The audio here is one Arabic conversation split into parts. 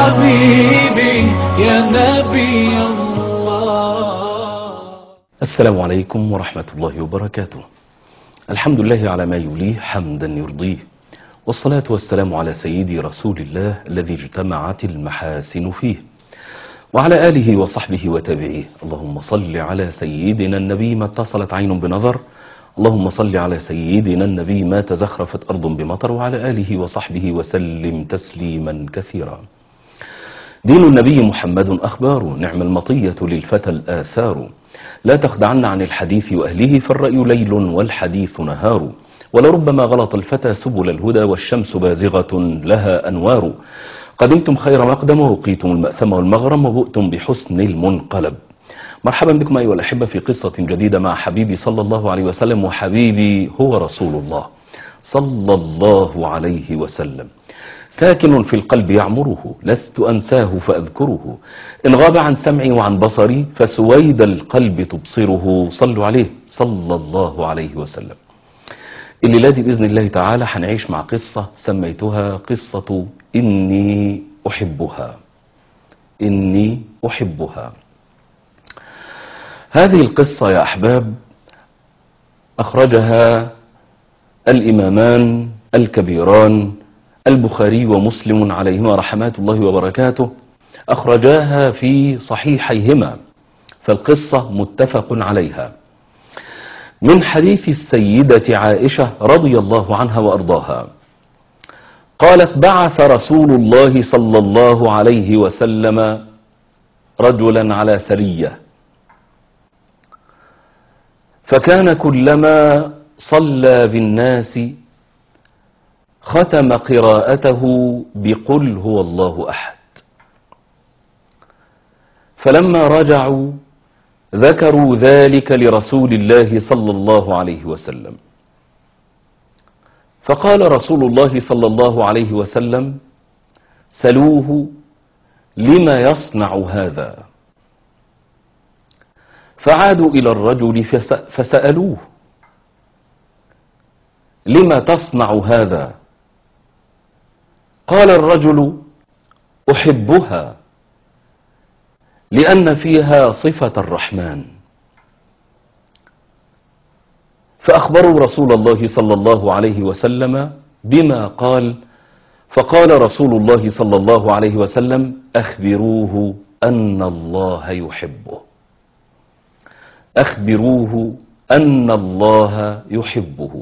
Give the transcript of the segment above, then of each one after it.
حبيبي يا نبي الله. السلام عليكم ورحمة الله وبركاته. الحمد لله على ما يليه حمدا يرضيه، والصلاة والسلام على سيدي رسول الله الذي اجتمعت المحاسن فيه، وعلى آله وصحبه وتابعيه. اللهم صل على سيدنا النبي ما اتصلت عين بنظر، اللهم صل على سيدنا النبي ما تزخرفت أرض بمطر، وعلى آله وصحبه وسلم تسليما كثيرا. دين النبي محمد أخبار، نعم المطية للفتى الآثار. لا تخدعن عن الحديث وأهله، فالرأي ليل والحديث نهار. ولربما غلط الفتى سبل الهدى، والشمس بازغة لها أنوار. قدمتم خير مقدم، ورقيتم المأثم والمغرم، وبؤتم بحسن المنقلب. مرحبا بكم أيها الأحبة في قصة جديدة مع حبيبي صلى الله عليه وسلم، وحبيبي هو رسول الله صلى الله عليه وسلم. ساكن في القلب يعمره، لست أنساه فأذكره. إن غاب عن سمعي وعن بصري، فسويد القلب تبصره. صلوا عليه صلى الله عليه وسلم. الليلة دي بإذن الله تعالى هنعيش مع قصة سميتها قصة إني أحبها. إني أحبها. هذه القصة يا أحباب أخرجها الإمامان الكبيران البخاري ومسلم عليهما رحمات الله وبركاته، أخرجاها في صحيحيهما، فالقصة متفق عليها، من حديث السيدة عائشة رضي الله عنها وأرضاها. قالت: بعث رسول الله صلى الله عليه وسلم رجلا على سرية، فكان كلما صلى بالناس ختم قراءته بقل هو الله أحد. فلما رجعوا ذكروا ذلك لرسول الله صلى الله عليه وسلم، فقال رسول الله صلى الله عليه وسلم: سلوه لما يصنع هذا. فعادوا إلى الرجل فسألوه: لما تصنع هذا؟ قال الرجل: أحبها لأن فيها صفة الرحمن. فأخبروا رسول الله صلى الله عليه وسلم بما قال، فقال رسول الله صلى الله عليه وسلم: أخبروه أن الله يحبه. أخبروه أن الله يحبه.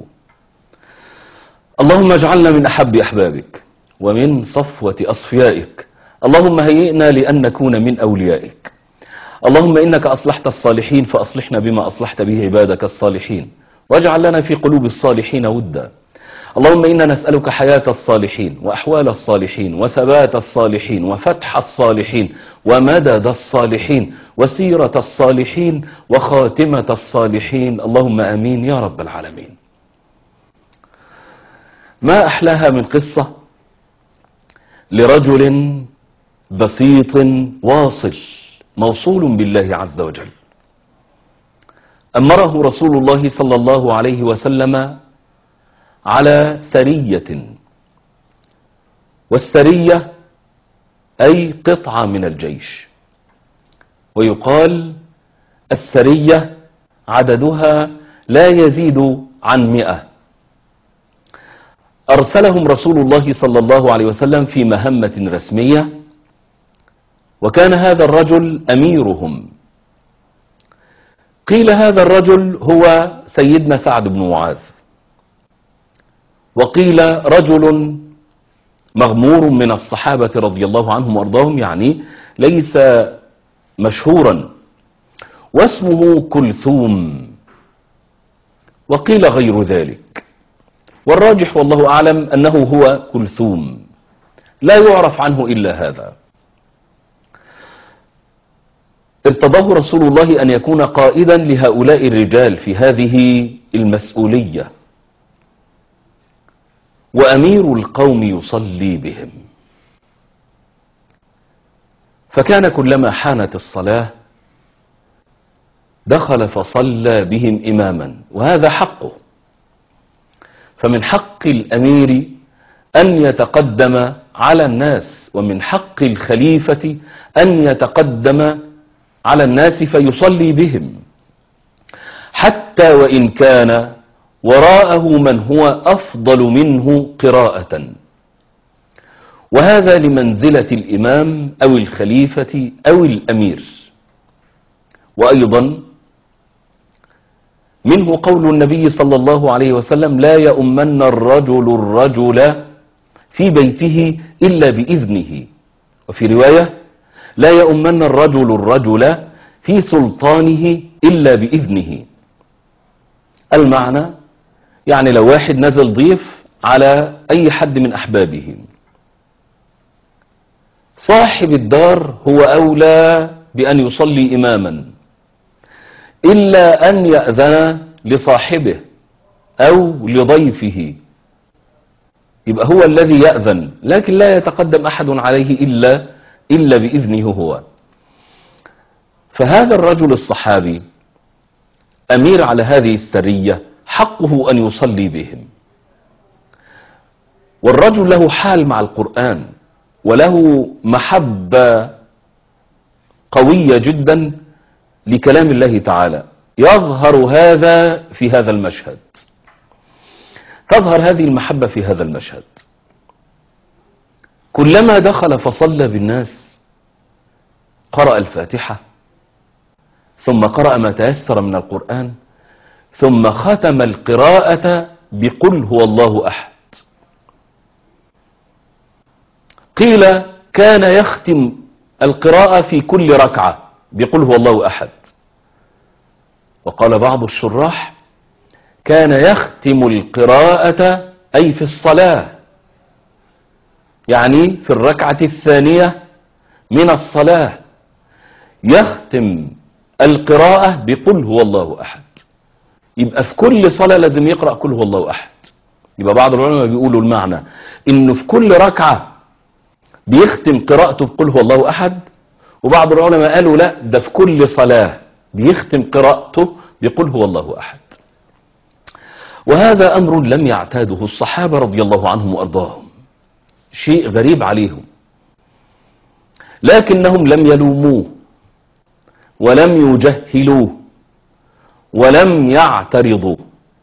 اللهم اجعلنا من أحب أحبابك ومن صفوة أصفيائك. اللهم هيئنا لأن نكون من أوليائك. اللهم إنك أصلحت الصالحين، فأصلحنا بما أصلحت به عبادك الصالحين، واجعل لنا في قلوب الصالحين ودا. اللهم إنا نسألك حياة الصالحين، وأحوال الصالحين، وثبات الصالحين، وفتح الصالحين، ومدد الصالحين، وسيرة الصالحين، وخاتمة الصالحين. اللهم آمين يا رب العالمين. ما أحلاها من قصة لرجل بسيط واصل موصول بالله عز وجل. أمره رسول الله صلى الله عليه وسلم على سرية، والسرية أي قطعة من الجيش، ويقال السرية عددها لا يزيد عن 100. أرسلهم رسول الله صلى الله عليه وسلم في مهمة رسمية، وكان هذا الرجل أميرهم. قيل هذا الرجل هو سيدنا سعد بن معاذ، وقيل رجل مغمور من الصحابة رضي الله عنهم وأرضاهم، يعني ليس مشهورا، واسمه كلثوم، وقيل غير ذلك، والراجح والله أعلم أنه هو كلثوم، لا يعرف عنه إلا هذا. ارتضاه رسول الله أن يكون قائدا لهؤلاء الرجال في هذه المسؤولية، وأمير القوم يصلي بهم. فكان كلما حانت الصلاة دخل فصلى بهم إماما، وهذا حقه. فمن حق الأمير أن يتقدم على الناس، ومن حق الخليفة أن يتقدم على الناس فيصلي بهم، حتى وإن كان وراءه من هو أفضل منه قراءة، وهذا لمنزلة الإمام أو الخليفة أو الأمير. وأيضا منه قول النبي صلى الله عليه وسلم: لا يؤمن الرجل في بيته إلا بإذنه. وفي رواية: لا يؤمن الرجل في سلطانه إلا بإذنه. المعنى يعني لو واحد نزل ضيف على أي حد من أحبابه، صاحب الدار هو أولى بأن يصلي إماما، إلا أن يأذن لصاحبه أو لضيفه، يبقى هو الذي يأذن، لكن لا يتقدم أحد عليه إلا بإذنه هو. فهذا الرجل الصحابي أمير على هذه السرية، حقه أن يصلي بهم. والرجل له حال مع القرآن، وله محبة قوية جدا لكلام الله تعالى، يظهر هذا في هذا المشهد، تظهر هذه المحبة في هذا المشهد. كلما دخل فصلى بالناس قرأ الفاتحة، ثم قرأ ما تيسر من القرآن، ثم ختم القراءة بقل هو الله أحد. قيل كان يختم القراءة في كل ركعة بقل هو الله أحد، وقال بعض الشراح كان يختم القراءة أي في الصلاة، يعني في الركعة الثانية من الصلاة يختم القراءة بقل هو الله أحد. يبقى في كل صلاة لازم يقرأ قل هو الله أحد. يبقى بعض العلماء بيقولوا المعنى إنه في كل ركعة بيختم قراءته بقل هو الله أحد، وبعض العلماء قالوا لا، ده في كل صلاة بيختم قراءته بقل هو الله أحد. وهذا أمر لم يعتاده الصحابة رضي الله عنهم وأرضاهم، شيء غريب عليهم، لكنهم لم يلوموه ولم يجهلوه ولم يعترضوا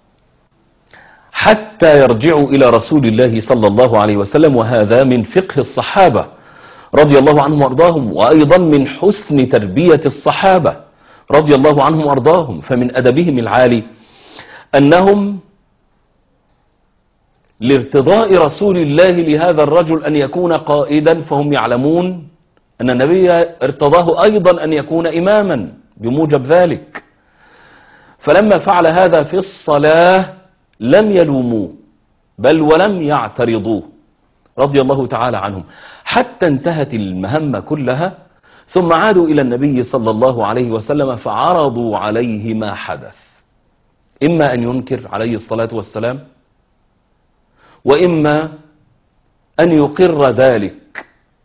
حتى يرجعوا إلى رسول الله صلى الله عليه وسلم. وهذا من فقه الصحابة رضي الله عنهم وأرضاهم، وأيضا من حسن تربية الصحابة رضي الله عنهم وأرضاهم. فمن أدبهم العالي أنهم لارتضاء رسول الله لهذا الرجل أن يكون قائدا، فهم يعلمون أن النبي ارتضاه أيضا أن يكون إماما بموجب ذلك. فلما فعل هذا في الصلاة لم يلوموه بل ولم يعترضوه رضي الله تعالى عنهم، حتى انتهت المهمة كلها، ثم عادوا إلى النبي صلى الله عليه وسلم فعرضوا عليه ما حدث، إما أن ينكر عليه الصلاة والسلام، وإما أن يقر ذلك.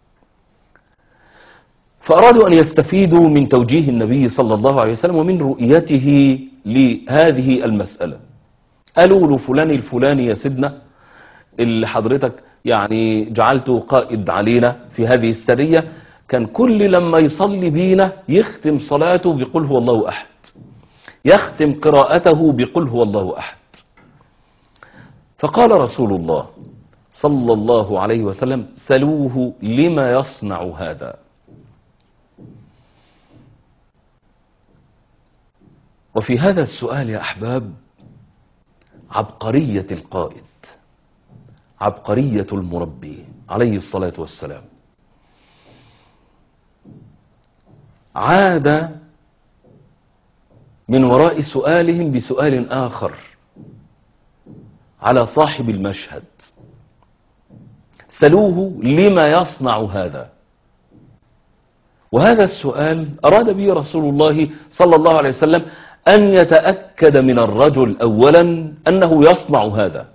فأرادوا أن يستفيدوا من توجيه النبي صلى الله عليه وسلم ومن رؤيته لهذه المسألة. قالوا له فلان الفلاني يا سيدنا اللي حضرتك يعني جعلته قائد علينا في هذه السرية، كان كل لما يصلي بينا يختم صلاته بقل هو الله أحد، يختم قراءته بقل هو الله أحد. فقال رسول الله صلى الله عليه وسلم: سلوه لما يصنع هذا. وفي هذا السؤال يا أحباب عبقرية القائد، عبقرية المربي عليه الصلاة والسلام. عاد من وراء سؤالهم بسؤال آخر على صاحب المشهد: سلوه لما يصنع هذا. وهذا السؤال أراد به رسول الله صلى الله عليه وسلم أن يتأكد من الرجل أولا أنه يصنع هذا،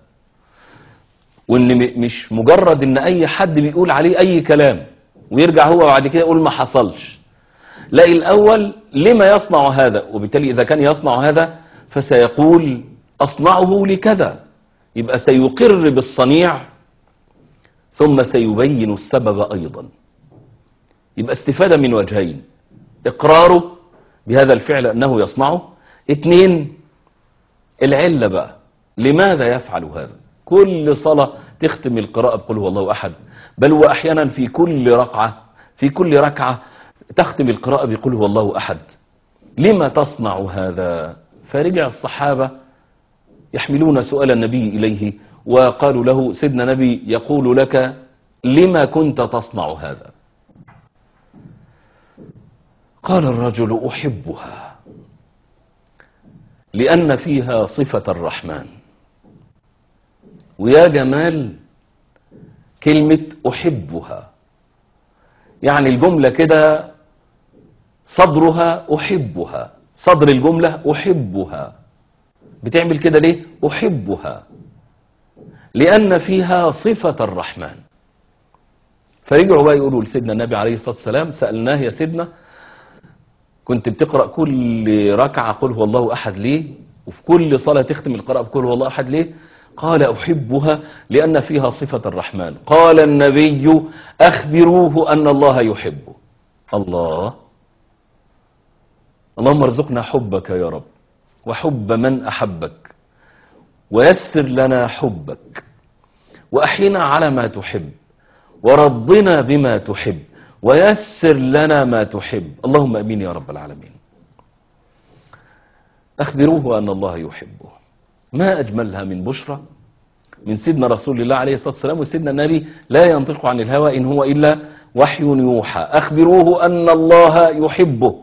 وإن مش مجرد إن أي حد بيقول عليه أي كلام ويرجع هو بعد كده يقول ما حصلش. لا، الأول لما يصنع هذا، وبالتالي إذا كان يصنع هذا فسيقول أصنعه لكذا، يبقى سيقر بالصنيع ثم سيبين السبب أيضا. يبقى استفادة من وجهين: إقراره بهذا الفعل أنه يصنعه، 2 العلة بقى، لماذا يفعل هذا؟ كل صلاة تختم القراءة بقل هو الله أحد، بل وأحيانا في كل ركعة تختم القراءة بقل هو الله أحد. لما تصنع هذا؟ فرجع الصحابة يحملون سؤال النبي إليه وقالوا له: سيدنا نبي يقول لك لما كنت تصنع هذا؟ قال الرجل: أحبها لأن فيها صفة الرحمن. ويا جمال كلمة أحبها، يعني الجملة كده صدرها أحبها، صدر الجملة أحبها. بتعمل كده ليه؟ أحبها لأن فيها صفة الرحمن. فرجعوا بقى يقولوا لسيدنا النبي عليه الصلاة والسلام: سألناه يا سيدنا كنت بتقرأ كل ركعة قل هو الله أحد ليه؟ وفي كل صلاة تختم القراءة بقل هو الله أحد ليه؟ قال: أحبها لأن فيها صفة الرحمن. قال النبي: أخبروه أن الله يحبه. الله، اللهم ارزقنا حبك يا رب وحب من أحبك، ويسر لنا حبك، وأحينا على ما تحب، ورضنا بما تحب، ويسر لنا ما تحب. اللهم أمين يا رب العالمين. أخبروه أن الله يحبه. ما أجملها من بشرى من سيدنا رسول الله عليه الصلاة والسلام. وسيدنا النبي لا ينطق عن الهوى إن هو إلا وحي يوحى. أخبروه أن الله يحبه.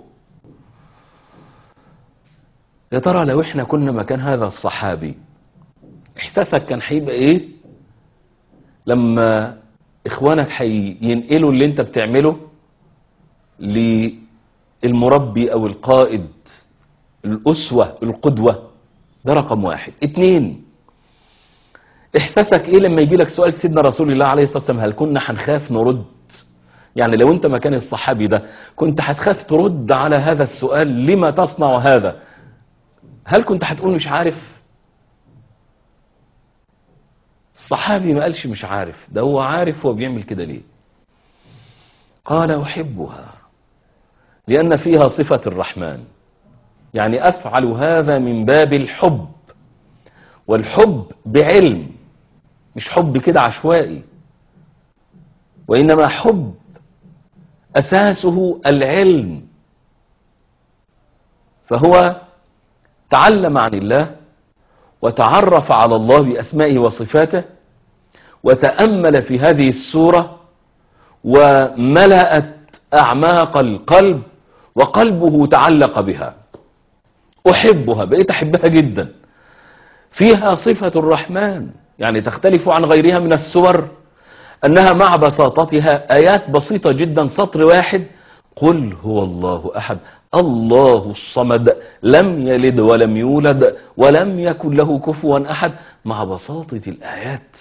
يا ترى لو احنا كنا مكان هذا الصحابي احساسك كان هيبقى ايه لما اخوانك هينقلوا اللي انت بتعمله للمربي او القائد، الاسوة، القدوة؟ ده رقم 1. 2 احساسك ايه لما يجي لك سؤال سيدنا رسول الله عليه الصلاة والسلام؟ هل كنا هنخاف نرد؟ يعني لو انت مكان الصحابي ده كنت هتخاف ترد على هذا السؤال: لما تصنع هذا؟ هل كنت هتقول مش عارف؟ الصحابي ما قالش مش عارف، ده هو عارف هو بيعمل كده ليه. قال: أحبها لأن فيها صفة الرحمن، يعني أفعل هذا من باب الحب، والحب بعلم، مش حب كده عشوائي، وإنما حب أساسه العلم. فهو تعلم عن الله وتعرف على الله بأسمائه وصفاته، وتأمل في هذه السورة وملأت أعماق القلب، وقلبه تعلق بها. أحبها، بقيت أحبها جدا. فيها صفة الرحمن، يعني تختلف عن غيرها من السور أنها مع بساطتها آيات بسيطة جدا، سطر واحد: قل هو الله أحد الله الصمد لم يلد ولم يولد ولم يكن له كفوا أحد. مع بساطة الآيات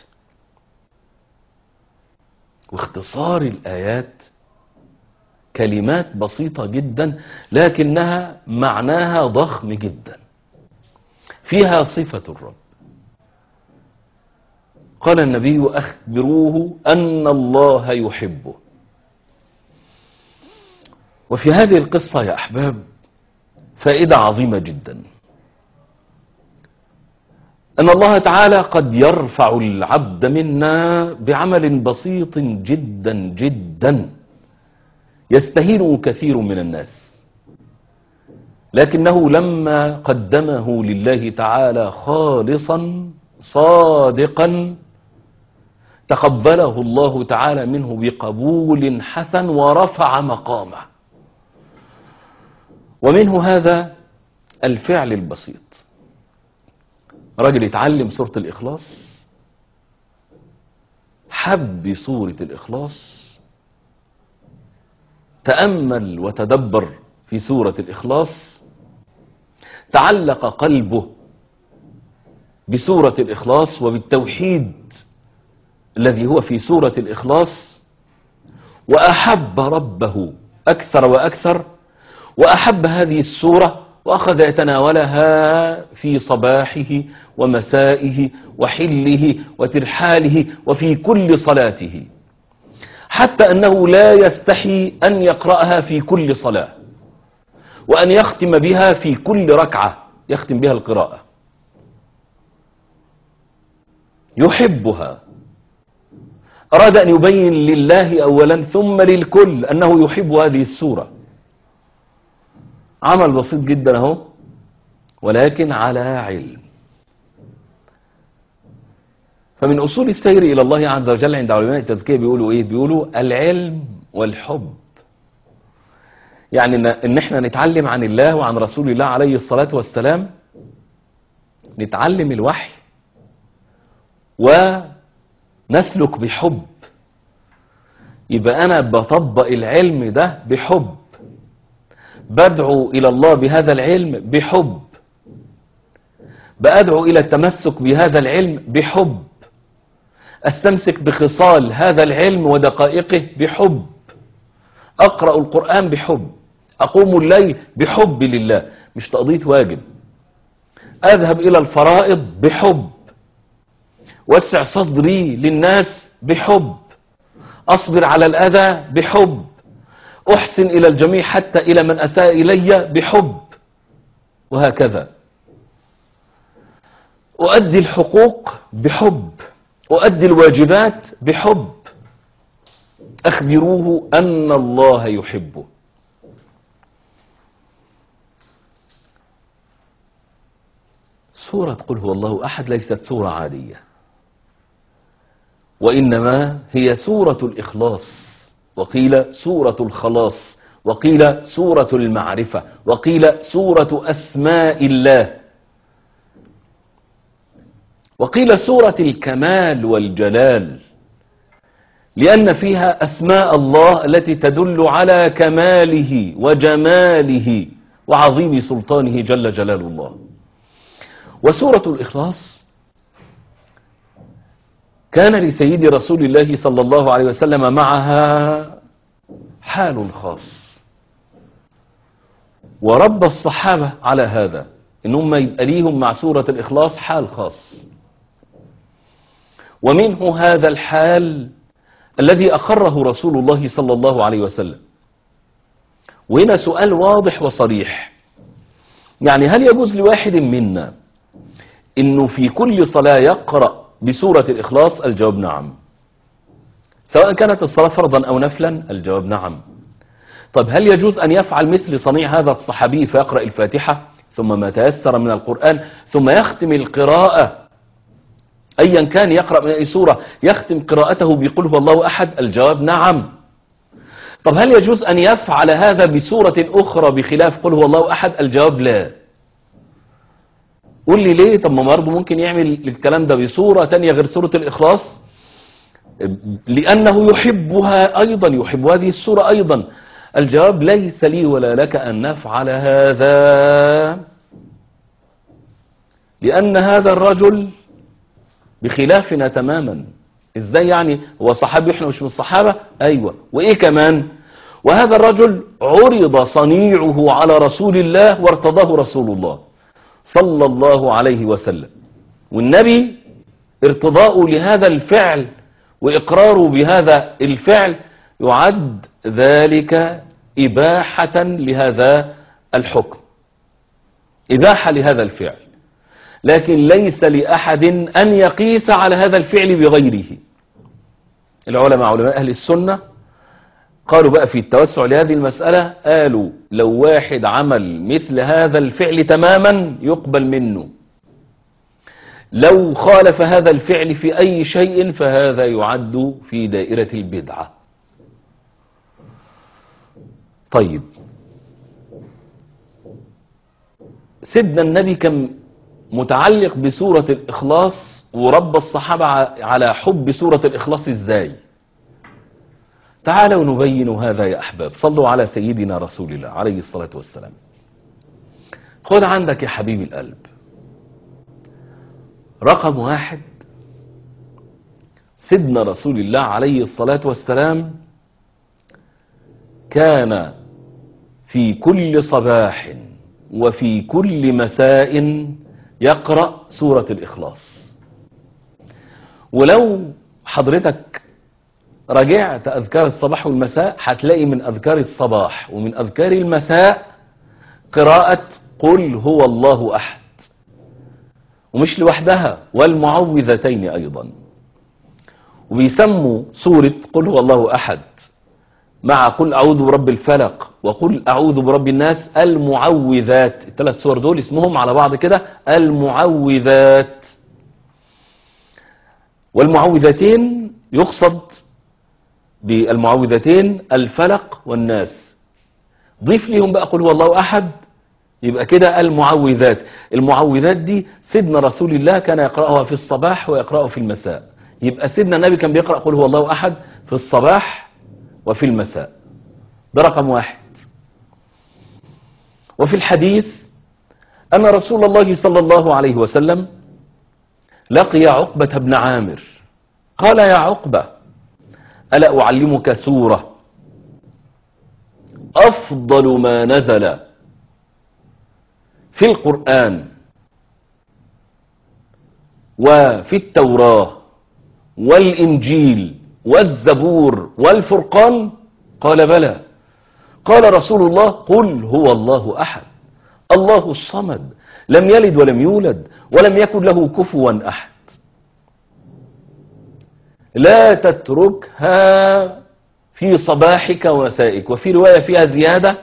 واختصار الآيات، كلمات بسيطة جدا لكنها معناها ضخم جدا. فيها صفة الرب. قال النبي: أخبروه أن الله يحبه. وفي هذه القصة يا أحباب فائدة عظيمة جدا، أن الله تعالى قد يرفع العبد منا بعمل بسيط جدا جدا يستهينه كثير من الناس، لكنه لما قدمه لله تعالى خالصا صادقا تقبله الله تعالى منه بقبول حسن ورفع مقامه. ومنه هذا الفعل البسيط. راجل يتعلم سورة الإخلاص، حب سورة الإخلاص، تأمل وتدبر في سورة الإخلاص، تعلق قلبه بسورة الإخلاص وبالتوحيد الذي هو في سورة الإخلاص، وأحب ربه أكثر وأكثر، وأحب هذه السورة وأخذ يتناولها في صباحه ومسائه وحله وترحاله وفي كل صلاته، حتى أنه لا يستحي أن يقرأها في كل صلاة، وأن يختم بها في كل ركعة يختم بها القراءة، يحبها. أراد أن يبين لله أولا ثم للكل أنه يحب هذه السورة. عمل بسيط جدا اهو، ولكن على علم. فمن أصول السير إلى الله عز وجل عند علماء التزكية بيقولوا إيه؟ بيقولوا العلم والحب. يعني إن إحنا نتعلم عن الله وعن رسول الله عليه الصلاة والسلام، نتعلم الوحي ونسلك بحب. يبقى أنا بطبق العلم ده بحب، بدعو إلى الله بهذا العلم بحب، بأدعو إلى التمسك بهذا العلم بحب، أستمسك بخصال هذا العلم ودقائقه بحب، أقرأ القرآن بحب، أقوم الليل بحب لله مش تقضية واجب، أذهب إلى الفرائض بحب، وسع صدري للناس بحب، أصبر على الأذى بحب، أحسن إلى الجميع حتى إلى من أساء إلي بحب، وهكذا. أؤدي الحقوق بحب، أؤدي الواجبات بحب. أخبروه أن الله يحبه. سورة قل هو الله أحد ليست سورة عادية، وإنما هي سورة الإخلاص، وقيل سورة الخلاص، وقيل سورة المعرفة، وقيل سورة أسماء الله، وقيل سورة الكمال والجلال، لأن فيها أسماء الله التي تدل على كماله وجماله وعظيم سلطانه جل جلال الله. وسورة الإخلاص كان لسيد رسول الله صلى الله عليه وسلم معها حال خاص، ورب الصحابة على هذا إنهم يبقى ليهم مع سورة الإخلاص حال خاص. ومنه هذا الحال الذي أقره رسول الله صلى الله عليه وسلم. وهنا سؤال واضح وصريح، يعني هل يجوز لواحد منا إنه في كل صلاة يقرأ بسورة الإخلاص؟ الجواب نعم. سواء كانت الصلاة فرضا أو نفلا؟ الجواب نعم. طب هل يجوز أن يفعل مثل صنيع هذا الصحابي فيقرأ الفاتحة ثم ما تيسر من القرآن ثم يختم القراءة أيا كان يقرأ من أي سورة يختم قراءته بقل هو الله أحد؟ الجواب نعم. طب هل يجوز أن يفعل هذا بسورة أخرى بخلاف قل هو الله أحد؟ الجواب لا. قول لي ليه؟ طب ما برضه ممكن يعمل الكلام ده بسورة تانية غير سورة الإخلاص، لأنه يحبها أيضا، يحب هذه السورة أيضا. الجواب ليس لي ولا لك أن نفعل هذا، لأن هذا الرجل بخلافنا تماما. ازاي يعني؟ هو صحابي احنا مش من الصحابة؟ ايوه. وايه كمان؟ وهذا الرجل عرض صنيعه على رسول الله وارتضاه رسول الله صلى الله عليه وسلم، والنبي ارتضاءه لهذا الفعل وإقراره بهذا الفعل يعد ذلك إباحة لهذا الحكم، إباحة لهذا الفعل. لكن ليس لأحد أن يقيس على هذا الفعل بغيره. العلماء علماء أهل السنة قالوا بقى في التوسع لهذه المسألة، قالوا لو واحد عمل مثل هذا الفعل تماما يقبل منه، لو خالف هذا الفعل في أي شيء فهذا يعد في دائرة البدعة. طيب، سيدنا النبي كان متعلق بسورة الإخلاص ورب الصحابة على حب سورة الإخلاص ازاي؟ تعالوا نبين هذا يا أحباب. صلوا على سيدنا رسول الله عليه الصلاة والسلام. خذ عندك يا حبيبي القلب، رقم واحد، سيدنا رسول الله عليه الصلاة والسلام كان في كل صباح وفي كل مساء يقرأ سورة الإخلاص. ولو حضرتك رجعت أذكار الصباح والمساء هتلاقي من أذكار الصباح ومن أذكار المساء قراءة قل هو الله أحد، ومش لوحدها، والمعوذتين أيضا. وبيسموا سورة قل هو الله أحد مع قل أعوذ برب الفلق وقل أعوذ برب الناس المعوذات. الثلاث سور دول اسمهم على بعض كده المعوذات. والمعوذتين يقصد بالمعوذتين الفلق والناس. ضيف ليهم بقى قل هو الله أحد، يبقى كده المعوذات. المعوذات دي سيدنا رسول الله كان يقرأها في الصباح ويقرأها في المساء. يبقى سيدنا النبي كان بيقرأ قل هو الله أحد في الصباح وفي المساء. ده رقم واحد. وفي الحديث أن رسول الله صلى الله عليه وسلم لقي عقبة بن عامر قال يا عقبة ألا أعلمك سورة أفضل ما نزل في القرآن وفي التوراة والإنجيل والزبور والفرقان؟ قال بلى. قال رسول الله قل هو الله أحد الله الصمد لم يلد ولم يولد ولم يكن له كفوا أحد. لا تتركها في صباحك ومسائك. وفي رواية فيها زيادة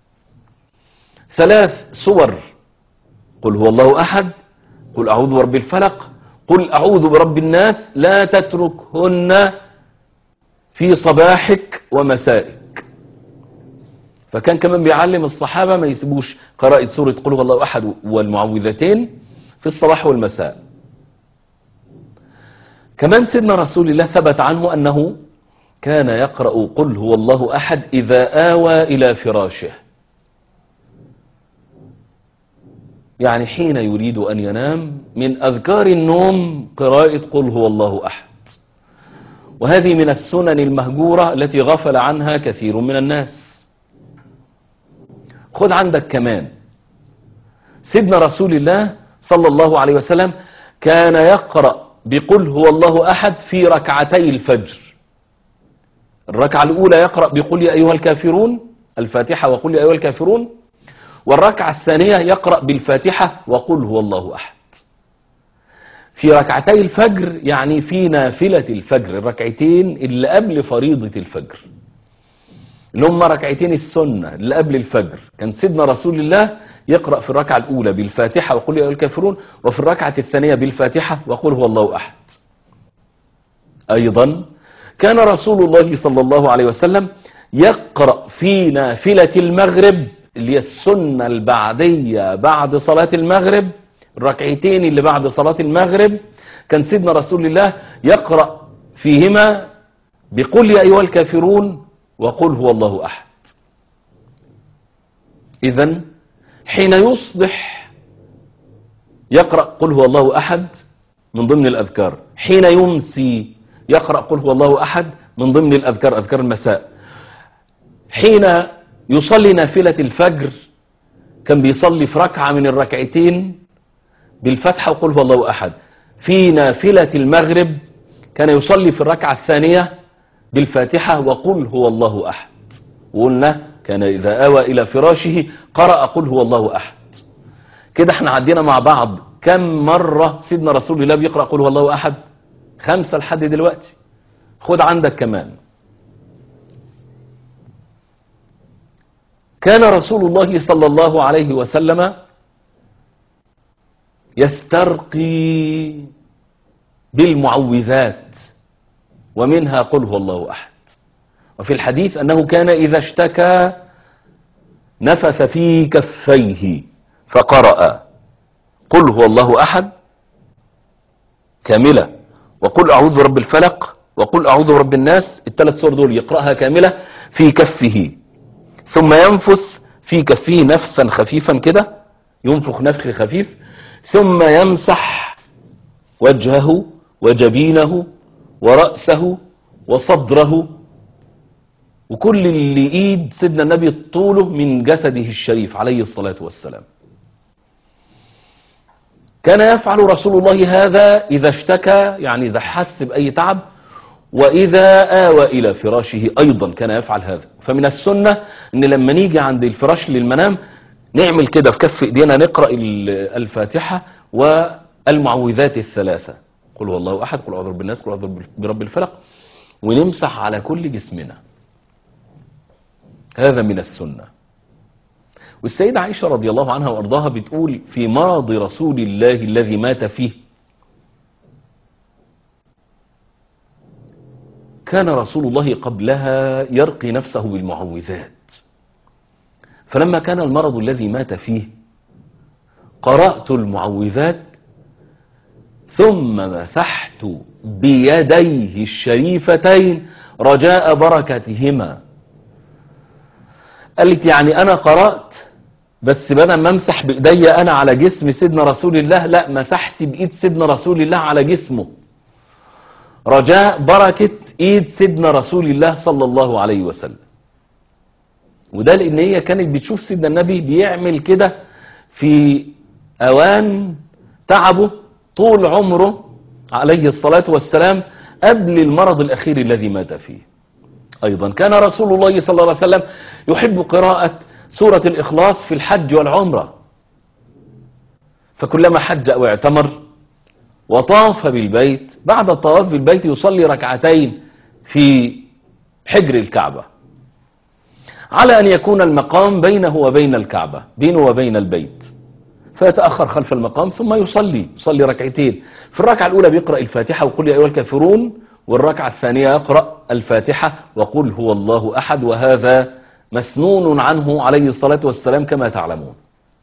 3 سور: قل هو الله أحد، قل أعوذ برب الفلق، قل أعوذ برب الناس. لا تتركهن في صباحك ومسائك. فكان كمان بيعلم الصحابة ما يسيبوش قراءة سورة قل هو الله أحد والمعوذتين في الصباح والمساء. كمان سيدنا رسول الله ثبت عنه أنه كان يقرأ قل هو الله أحد إذا آوى إلى فراشه، يعني حين يريد أن ينام من أذكار النوم قراءة قل هو الله أحد. وهذه من السنن المهجورة التي غفل عنها كثير من الناس. خد عندك كمان سيدنا رسول الله صلى الله عليه وسلم كان يقرأ بقل هو الله أحد في ركعتي الفجر. الركعة الأولى يقرأ بقل يا أيها الكافرون، الفاتحة وقل يا أيها الكافرون، والركعة الثانية يقرأ بالفاتحة وقل هو الله أحد. في ركعتي الفجر يعني في نافلة الفجر، الركعتين اللي قبل فريضة الفجر اللي هم ركعتين السنة اللي قبل الفجر، كان سيدنا رسول الله يقرأ في الركعة الأولى بالفاتحة وقل يا أيها الكافرون، وفي الركعة الثانية بالفاتحة وقل هو الله أحد. أيضا كان رسول الله صلى الله عليه وسلم يقرأ في نافلة المغرب اللي هي السنة البعدية بعد صلاة المغرب، الركعتين اللي بعد صلاة المغرب كان سيدنا رسول الله يقرأ فيهما بقل يا أيها الكافرون وقل هو الله أحد. إذن حين يصبح يقرأ قل هو الله أحد من ضمن الأذكار، حين يمسي يقرأ قل هو الله أحد من ضمن الأذكار، أذكار المساء. حين يصلي نافلة الفجر كان بيصلي في ركعة من الركعتين بالفتحة وقل هو الله أحد. في نافلة المغرب كان يصلي في الركعة الثانية بالفاتحة وقل هو الله أحد. وقلنا كان إذا آوى إلى فراشه قرأ قل هو الله أحد. كده احنا عدينا مع بعض كم مرة سيدنا رسول الله بيقرأ قل هو الله أحد؟ 5 لحد دلوقتي. خد عندك كمان كان رسول الله صلى الله عليه وسلم يسترقي بالمعوذات ومنها قل هو الله أحد. وفي الحديث أنه كان إذا اشتكى نفس في كفيه فقرأ قل هو الله أحد كاملة وقل أعوذ برب الفلق وقل أعوذ برب الناس، ال3 سور دول يقرأها كاملة في كفه، ثم ينفث في كفه نفثا خفيفا كده، ينفخ نفخ خفيف، ثم يمسح وجهه وجبينه ورأسه وصدره وكل اللي ايد سيدنا النبي طوله من جسده الشريف عليه الصلاة والسلام. كان يفعل رسول الله هذا إذا اشتكى، يعني إذا حس بأي تعب، وإذا آوى إلى فراشه أيضا كان يفعل هذا. فمن السنة أن لما نيجي عند الفراش للمنام نعمل كده في كف إيدينا، نقرأ الفاتحة والمعوذات الثلاثة، قل هو الله أحد، قل أعوذ برب الناس، قل أعوذ برب الفلق، ونمسح على كل جسمنا. هذا من السنة. والسيدة عائشة رضي الله عنها وأرضاها بتقول في مرض رسول الله الذي مات فيه: كان رسول الله قبلها يرقي نفسه بالمعوذات، فلما كان المرض الذي مات فيه قرأت المعوذات ثم مسحت بيديه الشريفتين رجاء بركتهما. قالت يعني أنا قرأت، بس بدل ما امسح بإيدي أنا على جسم سيدنا رسول الله، لا، مسحت بإيد سيدنا رسول الله على جسمه رجاء بركة إيد سيدنا رسول الله صلى الله عليه وسلم. وده لأن هي كانت بتشوف سيدنا النبي بيعمل كده في أوان تعبه طول عمره عليه الصلاة والسلام قبل المرض الأخير الذي مات فيه. أيضا كان رسول الله صلى الله عليه وسلم يحب قراءة سورة الإخلاص في الحج والعمرة، فكلما حج أو اعتمر وطاف بالبيت، بعد الطواف بالبيت يصلي ركعتين في حجر الكعبة، على أن يكون المقام بينه وبين الكعبة، بينه وبين البيت، فيتأخر خلف المقام ثم يصلي ركعتين. في الركعة الأولى بيقرأ الفاتحة وقل يا أيها الكافرون، والركعة الثانية يقرأ الفاتحة وقل هو الله أحد، وهذا مسنون عنه عليه الصلاة والسلام كما تعلمون.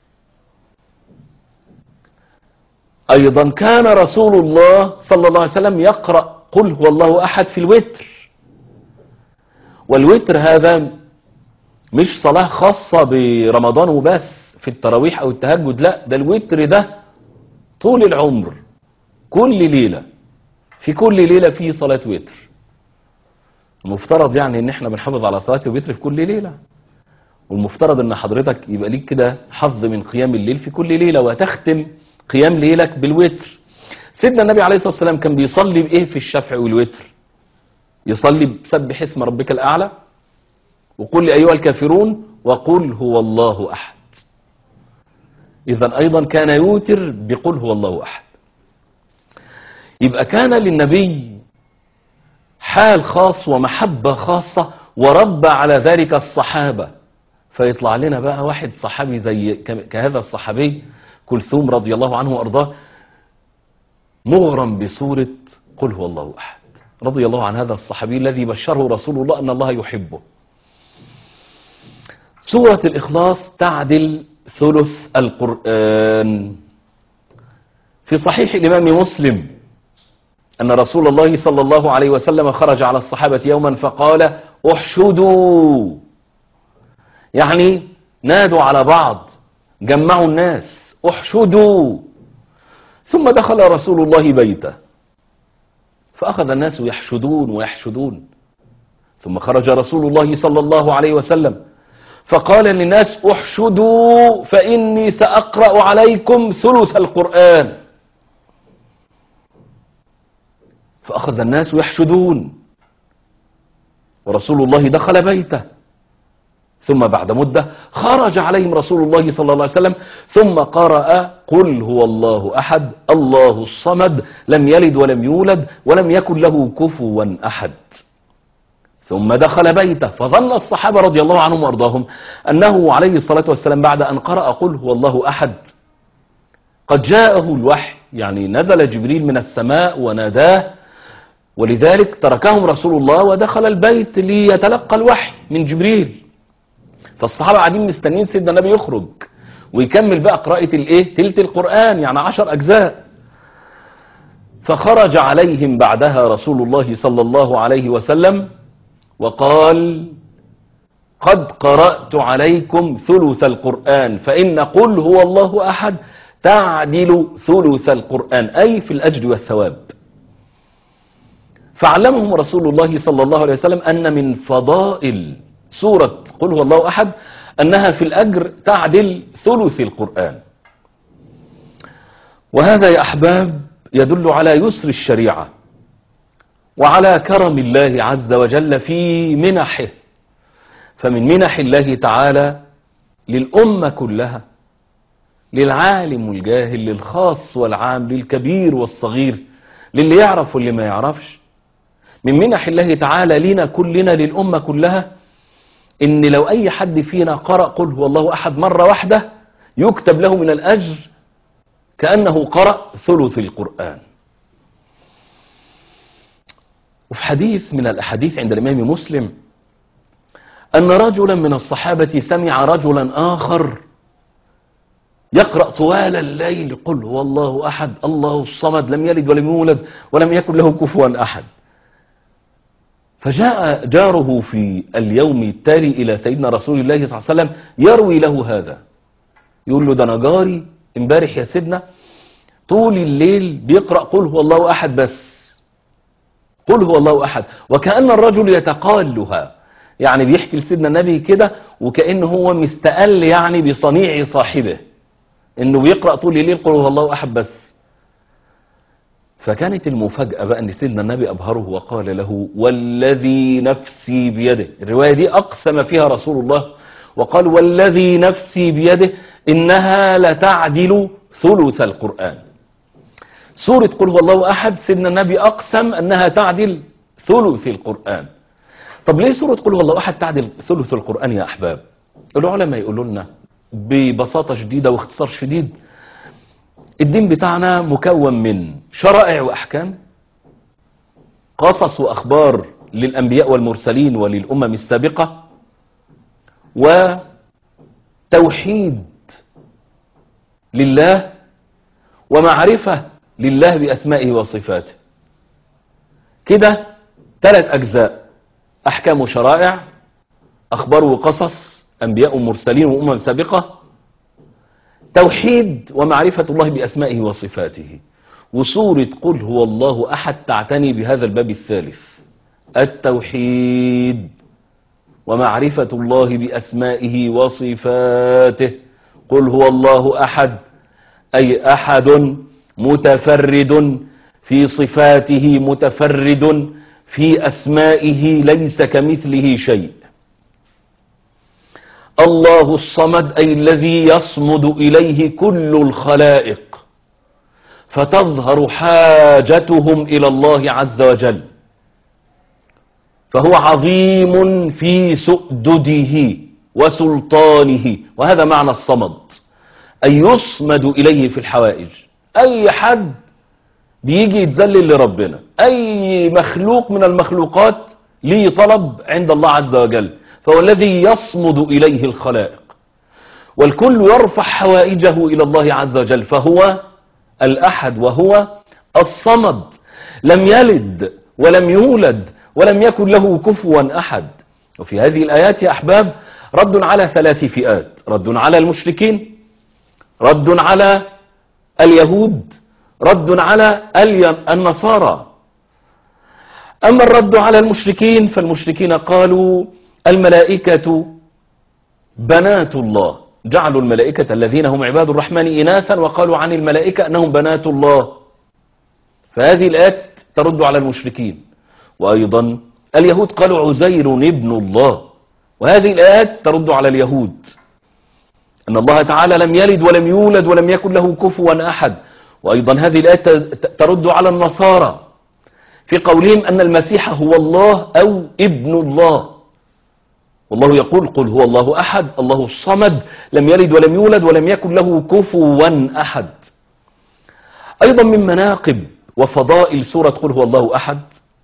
أيضا كان رسول الله صلى الله عليه وسلم يقرأ قل هو الله أحد في الوتر، والوتر هذا مش صلاة خاصة برمضان وبس في التراويح أو التهجد، لا، ده الوتر ده طول العمر، كل ليلة، في كل ليلة في صلاة وتر. المفترض يعني ان احنا بنحافظ على صلاة الوتر في كل ليلة، والمفترض ان حضرتك يبقى ليك كده حظ من قيام الليل في كل ليلة، وتختم قيام ليلك بالوتر. سيدنا النبي عليه الصلاة والسلام كان بيصلي بإيه في الشفع والوتر؟ يصلي بسبح اسم ربك الأعلى، وقل أيها الكافرون، وقل هو الله أحد. إذن أيضا كان يوتر بقل هو الله أحد. يبقى كان للنبي حال خاص ومحبة خاصة، وربى على ذلك الصحابة. فيطلع لنا بقى واحد صحابي زي كهذا الصحابي كلثوم رضي الله عنه وأرضاه، مغرم بسورة قل هو الله أحد، رضي الله عن هذا الصحابي الذي بشره رسول الله أن الله يحبه. سورة الإخلاص تعدل ثلث القرآن. في صحيح الإمام مسلم أن رسول الله صلى الله عليه وسلم خرج على الصحابة يوما فقال احشدوا، يعني نادوا على بعض، جمعوا الناس، احشدوا. ثم دخل رسول الله بيته فأخذ الناس يحشدون ويحشدون. ثم خرج رسول الله صلى الله عليه وسلم فقال للناس احشدوا فإني سأقرأ عليكم ثلث القرآن. فأخذ الناس يحشدون، ورسول الله دخل بيته. ثم بعد مدة خرج عليهم رسول الله صلى الله عليه وسلم ثم قرأ قل هو الله أحد الله الصمد لم يلد ولم يولد ولم يكن له كفوا أحد. ثم دخل بيته، فظن الصحابة رضي الله عنهم وأرضاهم أنه عليه الصلاة والسلام بعد أن قرأ قل هو الله أحد قد جاءه الوحي، يعني نزل جبريل من السماء وناداه، ولذلك تركهم رسول الله ودخل البيت ليتلقى الوحي من جبريل. فالصحابة قاعدين مستنيين سيدنا النبي يخرج ويكمل بقى قراءة تلت القرآن، يعني 10 أجزاء. فخرج عليهم بعدها رسول الله صلى الله عليه وسلم وقال قد قرأت عليكم ثلث القرآن، فإن قل هو الله أحد تعدل ثلث القرآن، أي في الأجر والثواب. فعلمهم رسول الله صلى الله عليه وسلم أن من فضائل سورة قل هو الله أحد أنها في الأجر تعدل ثلث القرآن. وهذا يا أحباب يدل على يسر الشريعة وعلى كرم الله عز وجل في منحه. فمن منح الله تعالى للأمة كلها، للعالم والجاهل، للخاص والعام، للكبير والصغير، للي يعرف واللي ما يعرفش، من منح الله تعالى لنا كلنا للأمة كلها، إن لو أي حد فينا قرأ قل هو الله أحد مرة واحدة يكتب له من الأجر كأنه قرأ ثلث القرآن. وفي حديث من الأحاديث عند الإمام مسلم أن رجلا من الصحابة سمع رجلا آخر يقرأ طوال الليل قل هو الله أحد الله الصمد لم يلد ولم يولد ولم يكن له كفوا أحد. فجاء جاره في اليوم التالي إلى سيدنا رسول الله صلى الله عليه وسلم يروي له هذا، يقول له ده أنا جاري امبارح يا سيدنا طول الليل بيقرأ قل هو الله أحد بس، قل هو الله أحد، وكأن الرجل يتقالها، يعني بيحكي لسيدنا النبي كده وكأنه هو مستقل يعني بصنيع صاحبه انه بيقرأ طول الليل قل هو الله أحد بس. فكانت المفاجأة بقى ان سيدنا النبي أبهره وقال له والذي نفسي بيده، الرواية دي أقسم فيها رسول الله وقال والذي نفسي بيده إنها لتعدل ثلث القرآن. سورة قل هو الله أحد سيدنا النبي أقسم أنها تعدل ثلث القرآن. طب ليه سورة قل هو الله أحد تعدل ثلث القرآن يا أحباب؟ العلماء يقولوا لنا ببساطة شديدة واختصار شديد، الدين بتاعنا مكون من شرائع وأحكام، قصص وأخبار للأنبياء والمرسلين وللأمم السابقة، وتوحيد لله، ومعرفة لله بأسمائه وصفاته. كده 3 أجزاء: أحكام وشرائع، أخبار وقصص أنبياء ومرسلين وأمم سابقة، توحيد ومعرفة الله بأسمائه وصفاته. وسورة قل هو الله أحد تعتني بهذا الباب الثالث، التوحيد ومعرفة الله بأسمائه وصفاته. قل هو الله أحد أي أحد متفرد في صفاته، متفرد في أسمائه، ليس كمثله شيء. الله الصمد أي الذي يصمد إليه كل الخلائق فتظهر حاجتهم إلى الله عز وجل، فهو عظيم في سؤدده وسلطانه، وهذا معنى الصمد، أي يصمد إليه في الحوائج. أي حد بيجي يتذلل لربنا، أي مخلوق من المخلوقات ليه طلب عند الله عز وجل، فهو الذي يصمد إليه الخلائق، والكل يرفع حوائجه إلى الله عز وجل، فهو الأحد وهو الصمد، لم يلد ولم يولد ولم يكن له كفوا أحد. وفي هذه الآيات يا أحباب رد على 3 فئات: رد على المشركين، رد على اليهود، رد على النصارى. أما الرد على المشركين فالمشركين قالوا الملائكة بنات الله، جعلوا الملائكة الذين هم عباد الرحمن إناثا، وقالوا عن الملائكة أنهم بنات الله. فهذه الآيات ترد على المشركين. وأيضا اليهود قالوا عزير ابن الله، وهذه الآيات ترد على اليهود أن الله تعالى لم يلد ولم يولد ولم يكن له كفوا أحد. وأيضا هذه الآيات ترد على النصارى في قولهم أن المسيح هو الله أو ابن الله، والله يقول قل هو الله أحد الله الصمد لم يلد ولم يولد ولم يكن له كفوا أحد. أيضا من مناقب وفضائل سورة قل هو الله أحد،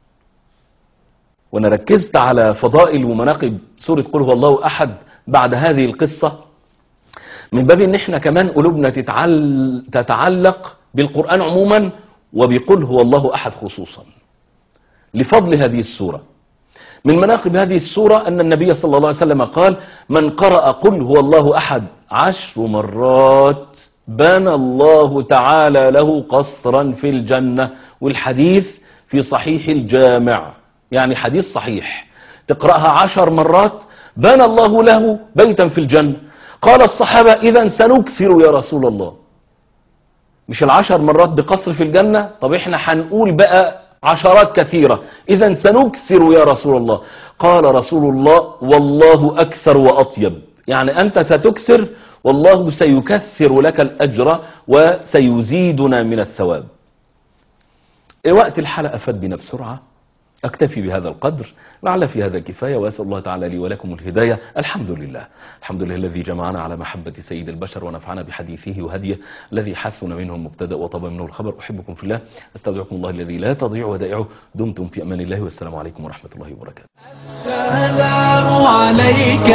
وأنا ركزت على فضائل ومناقب سورة قل هو الله أحد بعد هذه القصة، من باب ان احنا كمان قلوبنا تتعلق بالقرآن عموما وبقل هو الله أحد خصوصا لفضل هذه السورة. من مناقب هذه السورة أن النبي صلى الله عليه وسلم قال من قرأ قل هو الله أحد 10 مرات بنى الله تعالى له قصرا في الجنة. والحديث في صحيح الجامع، يعني حديث صحيح، تقرأها 10 مرات بنى الله له بيتا في الجنة. قال الصحابة إذن سنكثر يا رسول الله، مش ال10 مرات بقصر في الجنة؟ طب احنا هنقول بقى عشرات كثيرة، إذا سنكثر يا رسول الله. قال رسول الله: والله أكثر وأطيب. يعني أنت ستكثر والله سيكثر لك الأجر وسيزيدنا من الثواب. وقت الحلقة فات بنا بسرعة، أكتفي بهذا القدر، لعل في هذا كفاية، وأسأل الله تعالى لي ولكم الهداية. الحمد لله، الحمد لله الذي جمعنا على محبة سيد البشر ونفعنا بحديثه وهديه الذي حسن منه المبتدأ وطاب منه الخبر. أحبكم في الله، أستودعكم الله الذي لا تضيع ودائعه. دمتم في أمان الله، والسلام عليكم ورحمة الله وبركاته. السلام عليك